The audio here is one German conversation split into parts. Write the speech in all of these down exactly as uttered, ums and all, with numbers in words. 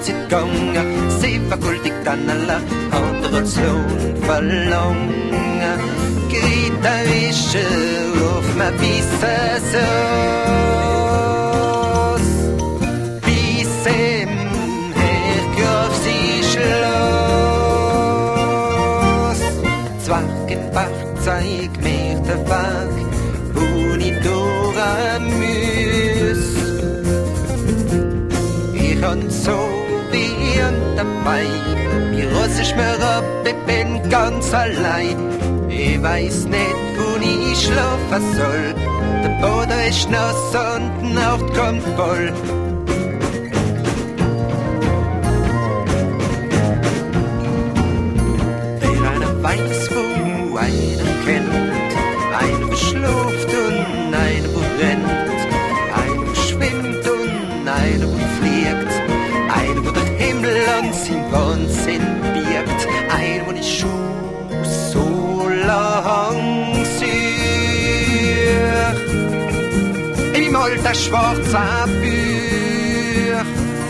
Zeit gegangen, sie verguldigt dann alle Adoration verlangen. Greta Wische auf mein weißes Haus, bis im Herrgriff sie schloss. Zwagenbach zeig mir den Weg, wo ich durch muss. Ich han so wie dabei, mir russisch mir ab, ich bin ganz allein. Ich weiß nicht, wo ich schlafen soll. Der Boden ist nass und die Nacht kommt voll. Wer einer weiß, wo einer kennt, einer wo schläft und einer wo rennt, einer wo schwimmt und einer wo fliegt, einer wo der Himmel an sein Wahnsinn birgt, einer wo die Schuhe so lang süß im alten schwarzen Buch.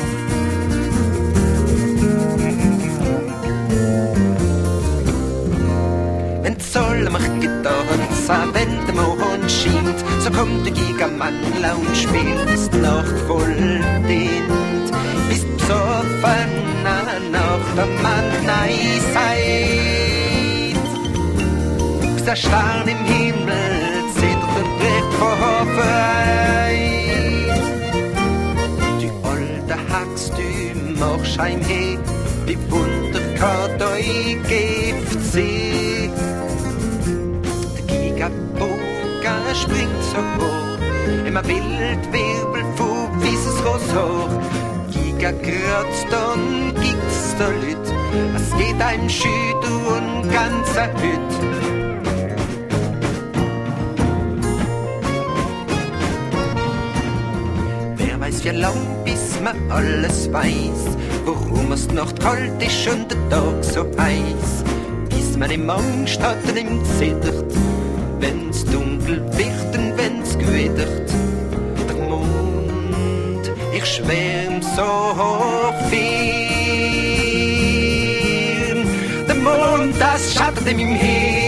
Wenn die Sonne mich getanzt, wenn der Mond scheint, so kommt der Gigamann und spielt, bis die Nacht voll dient, bis die besoffen nach der Mann nein seid. Der Stern im Himmel zittert und bricht vor Hoffnung. Die alte Hax, die machst heimher, die Wunder kann euch Gift sehen. Der Gigaboga springt so hoch, immer Wildwirbel von weißes Rosshaar. Giga kratzt und gibt's da Lüt, es geht einem Schüt und ganzer Hüt. Wie lang bis man alles weiß, warum es die Nacht kalt ist und der Tag so heiß, bis man im Angst hat und im zittert, wenn's dunkel wird und wenn's gewittert. Der Mond, ich schwärm so viel, der Mond, das schattert in meinem Hirn.